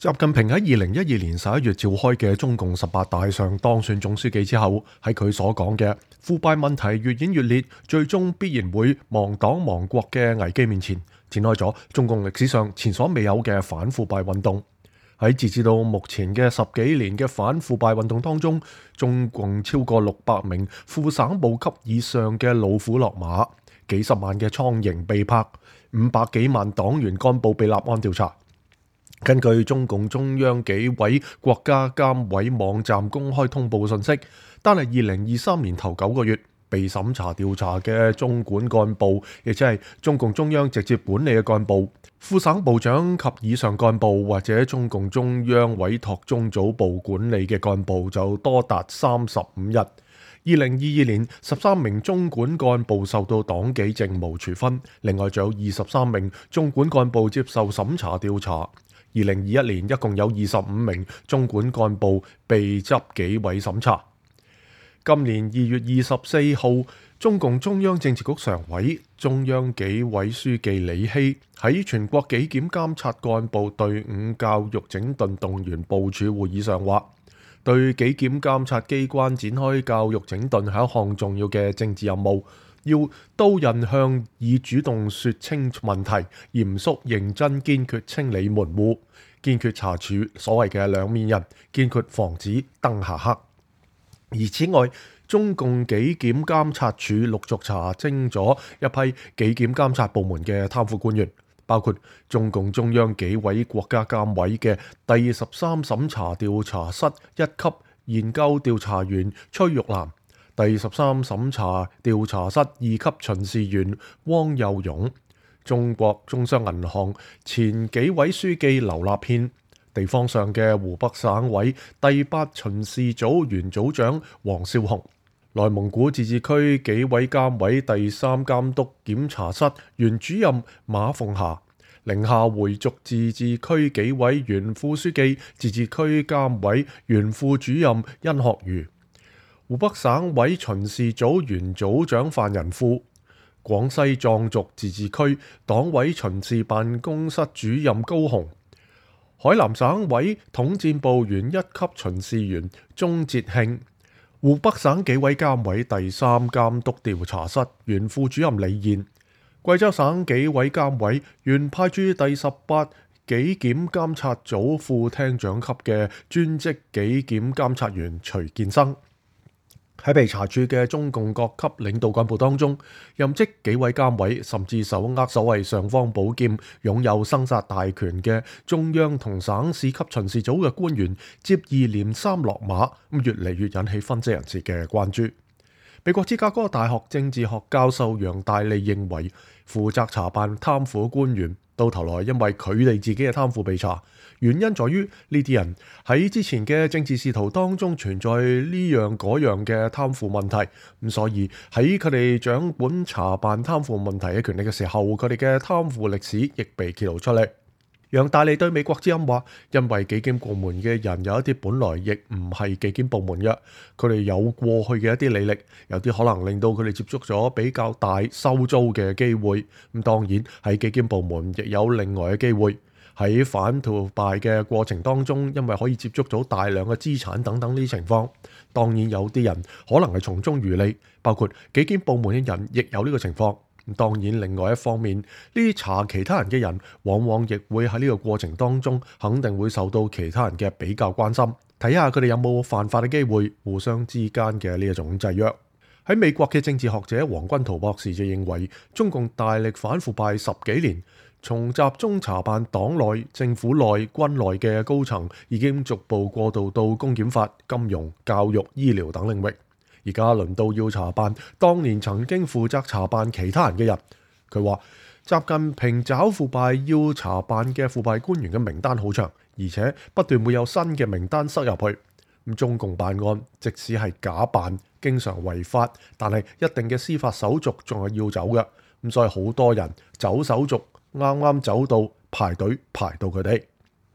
習近平喺2012年11月召開嘅中共18大上當選總書記之後，喺佢所講嘅腐敗問題越演越烈，最終必然會亡黨亡國嘅危機面前，展開咗中共歷史上前所未有嘅反腐敗運動。喺截至到目前嘅10幾年嘅反腐敗運動當中，中共超過600名副省部級以上嘅老虎落馬，幾十萬嘅蒼蠅被拍，500幾萬黨員幹部被立案調查。根據中共中央紀委國家監委網站公開通報信息，單係2023年頭9個月被審查調查嘅中管幹部，亦即係中共中央直接管理嘅幹部、副省部長及以上幹部，或者中共中央委託中組部管理嘅幹部，就多達35人。2022年13名中管幹部受到黨紀政務處分，另外仲有23名中管幹部接受審查調查。2021年一共有25名中管幹部被執紀委審查。今年2月24號，中共中央政治局常委、中央紀委書記李希喺全國紀檢監察幹部隊伍教育整頓動員部署會議上話，對紀檢監察機關展開教育整頓係一項重要嘅政治任務，要刀刃向以主動說清問題，嚴肅認真堅決清理門戶，堅決查處所謂嘅兩面人，堅決防止燈下黑。而此外，中共紀檢監察處陸續查清咗一批紀檢監察部門嘅貪腐官員，包括中共中央紀委國家監委嘅第13審查調查室1級研究調查員崔玉蘭、第13審查調查室2級巡視員汪幼勇、中國中商銀行前紀委書記劉立憲、地方上嘅湖北省委第8巡視組原組長黃少雄、內蒙古自治區紀委監委第3監督檢查室原主任馬鳳霞、寧夏回族自治區紀委原副書記、自治區監委原副主任殷學瑜、湖北省委巡視組原組長范仁富、廣西壯族自治區黨委巡視辦公室主任高雄、海南省委統戰部原1級巡視員鐘哲慶、湖北省紀委監委第3監督調查室原副主任李燕、貴州省紀委監委原派駐第18紀檢監察組副廳長級嘅專職紀檢監察員徐建生。喺被查處嘅中共各級領導幹部當中，任職紀委監委甚至手握所謂尚方寶劍、擁有生殺大權嘅中央同省市級巡視組嘅官員接二連三落馬，越嚟越引起分析人士嘅關注。美國芝加哥大學政治學教授楊大利認為，負責查辦貪腐官員到頭來因為佢哋自己嘅貪腐被查，原因在於呢啲人喺之前嘅政治仕途當中存在呢樣嗰樣嘅貪腐問題，咁所以喺佢哋掌管查辦貪腐問題嘅權力嘅時候，佢哋嘅貪腐歷史亦被揭露出嚟。楊大利對美國之音話，因為紀檢部門嘅人有一啲本來亦唔係紀檢部門嘅，佢哋有過去嘅一啲履歷，有啲可能令到佢哋接觸咗比較大收租嘅機會。咁當然喺紀檢部門亦有另外嘅機會，喺反腐敗嘅過程當中，因為可以接觸到大量嘅資產等等呢啲情況，當然有啲人可能係從中漁利，包括紀檢部門嘅人亦有呢個情況。當然另外一方面，呢啲查其他人嘅人往往亦會喺呢個過程當中肯定會受到其他人嘅比較關心，睇下佢哋有冇犯法嘅機會，互相之間嘅呢一種制約。喺美國嘅政治學者黃君濤博士就認為，中共大力反腐敗10幾年，從集中查辦黨內、政府內、軍內嘅高層，已經逐步過渡到公檢法、金融、教育、醫療等領域。而家輪到要查辦當年曾經負責查辦其他人嘅人。佢話習近平找腐敗要查辦嘅腐敗官員嘅名單好長，而且不斷會有新嘅名單塞入去。咁中共辦案即使係假辦，經常違法，但係一定嘅司法手續仲係要走嘅。咁所以好多人走手續，啱啱走到排隊排到佢哋。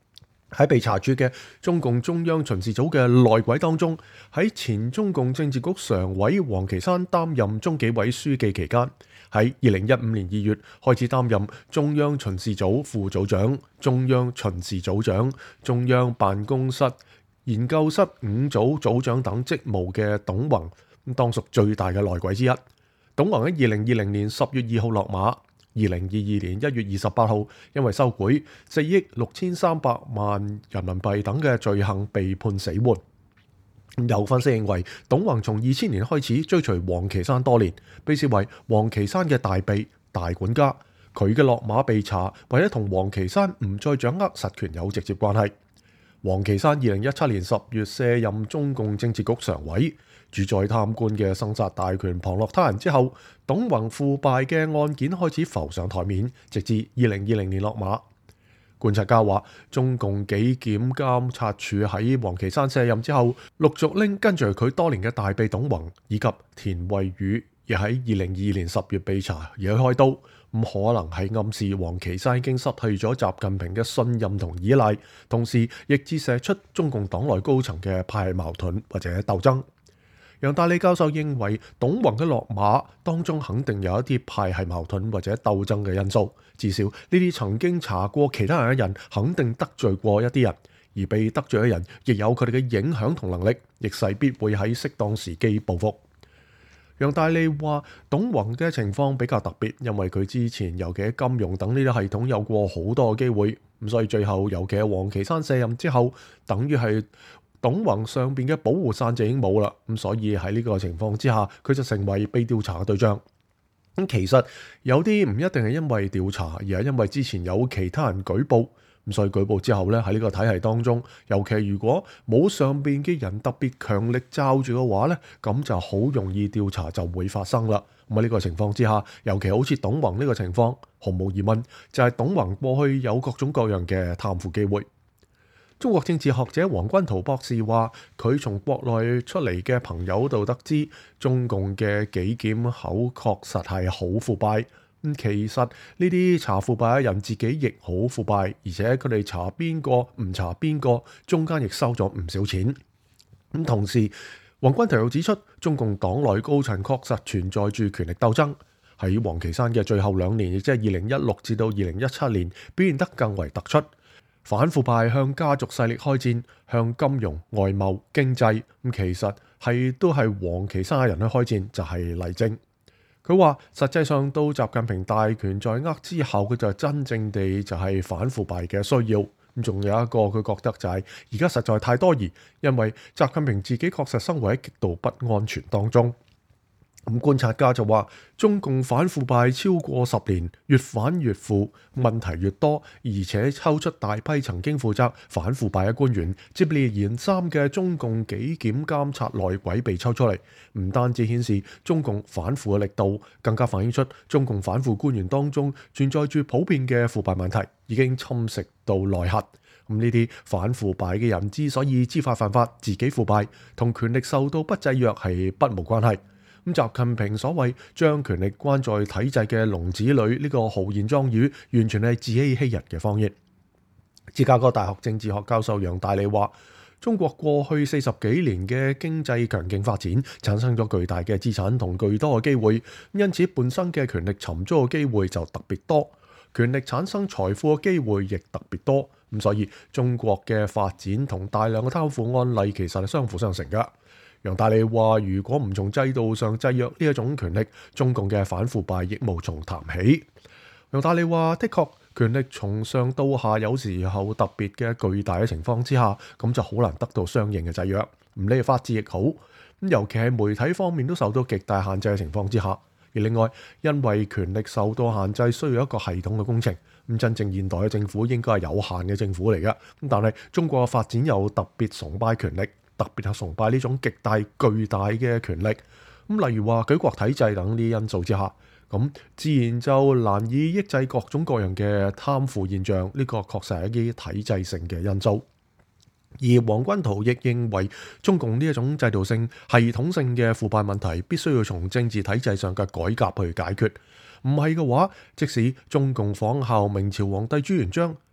喺被查處嘅中共中央巡視組嘅內鬼當中，喺前中共政治局常委王岐山擔任中紀委書記期間，喺2015年2月開始擔任中央巡視組副組長、中央巡視組長、中央辦公室研究室5組組長等職務嘅董宏，當屬最大嘅內鬼之一。董宏喺2020年10月2號落馬。2022年1月28號，因為收賄4億6300萬人民幣等嘅罪行被判死緩。有分析認為，董宏從2000年開始追隨王岐山多年，被視為王岐山嘅大秘、大管家。佢嘅落馬被查，或者同王岐山唔再掌握實權有直接關係。王岐山2017年10月卸任中共政治局常委。主宰貪官嘅生殺大權旁落他人之後，董宏腐敗嘅案件開始浮上台面，直至2020年落馬。觀察家話，中共紀檢監察處喺王岐山卸任之後，陸續拎跟隨佢多年嘅大秘董宏以及田惠宇，亦喺2022年10月被查而去開刀。咁可能係暗示王岐山已經失去咗習近平嘅信任同依賴，同時亦折射出中共黨內高層嘅派系矛盾或者鬥爭。楊大利教授認為，董宏嘅落馬當中肯定有一啲派系矛盾或者鬥爭嘅因素，至少呢啲曾經查過其他人嘅人肯定得罪過一啲人，而被得罪嘅人亦有佢哋嘅影響同能力，亦勢必會喺適當時機報復。楊大利話，董宏嘅情況比較特別，因為佢之前尤其喺金融等呢啲系統有過好多嘅機會，咁所以最後尤其係王岐山卸任之後，等於係董宏上邊嘅保護傘就已經冇啦，咁所以喺呢個情況之下，佢就成為被調查嘅對象。咁其實有啲唔一定係因為調查，而係因為之前有其他人舉報，咁所以舉報之後咧，喺呢個體系當中，尤其如果冇上邊嘅人特別強力罩住嘅話咧，咁就好容易調查就會發生啦。咁喺呢個情況之下，尤其好似董宏呢個情況，毫無疑問就係董宏過去有各種各樣嘅貪腐機會。中國政治學者黃君濤博士話，佢從國內出嚟嘅朋友度得知，中共嘅紀檢口確實係好腐敗。其實呢啲查腐敗嘅人自己亦好腐敗，而且佢哋查邊個唔查邊個，中間亦收咗唔少錢。同時，黃君濤又指出，中共黨內高層確實存在住權力鬥爭。喺王岐山嘅最後2年，亦即係2016至到2017年，表現得更為突出。反腐敗向家族勢力開戰，向金融、外貿、經濟，其實都係王岐山嘅人去開戰，就係例證。佢話實際上到習近平大權在握之後，佢就真正地就係反腐敗嘅需要。咁仲有一個佢覺得就係而家實在太多疑，因為習近平自己確實生活喺極度不安全當中。咁觀察家就話，中共反腐敗超過10年，越反越腐，問題越多，而且抽出大批曾經負責反腐敗嘅官員，接二連三嘅中共紀檢監察內鬼被抽出嚟，唔單止顯示中共反腐嘅力度，更加反映出中共反腐官員當中存在住普遍嘅腐敗問題，已經侵蝕到內核。咁呢啲反腐敗嘅人之所以知法犯法，自己腐敗，同權力受到不制約係不無關係。咁習近平所謂將權力關在體制嘅籠子裏，呢個豪言壯語，完全係自欺欺人嘅謊言。芝加哥大學政治學教授楊大利話，中國過去40幾年嘅經濟強勁發展，產生咗巨大嘅資產同巨多嘅機會，因此伴生嘅權力尋租嘅機會就特別多，權力產生財富嘅機會亦特別多。咁所以中國嘅發展同大量嘅貪腐案例其實係相輔相成㗎。楊大利話，如果唔從制度上制約呢一種權力，中共嘅反腐敗亦無從談起。楊大利話，的確權力從上到下有時候特別嘅巨大嘅情況之下，咁就好難得到相應嘅制約。唔理法治亦好，尤其係媒體方面都受到極大限制嘅情況之下。而另外，因為權力受到限制，需要一個系統嘅工程。咁真正現代嘅政府應該係有限嘅政府嚟㗎。咁但係中國嘅發展又特別崇拜權力。特別係崇拜呢種極大巨大嘅權力，咁例如話舉國體制等啲因素之下，咁自然就難以抑制各種各樣嘅貪腐現象。呢個確實係一啲體制性嘅因素。而黃君濤亦認為，中共呢一種制度性、系統性嘅腐敗問題，必須要從政治體制上嘅改革去解決。唔係嘅話，即使中共仿效明朝皇帝朱元璋，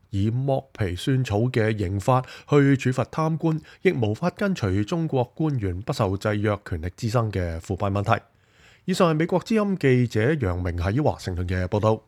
以剝皮酸草嘅刑法去處罰貪官，亦無法根除中國官員不受制約權力之爭嘅腐敗問題。以上係美國之音記者楊明喺華盛頓嘅報道。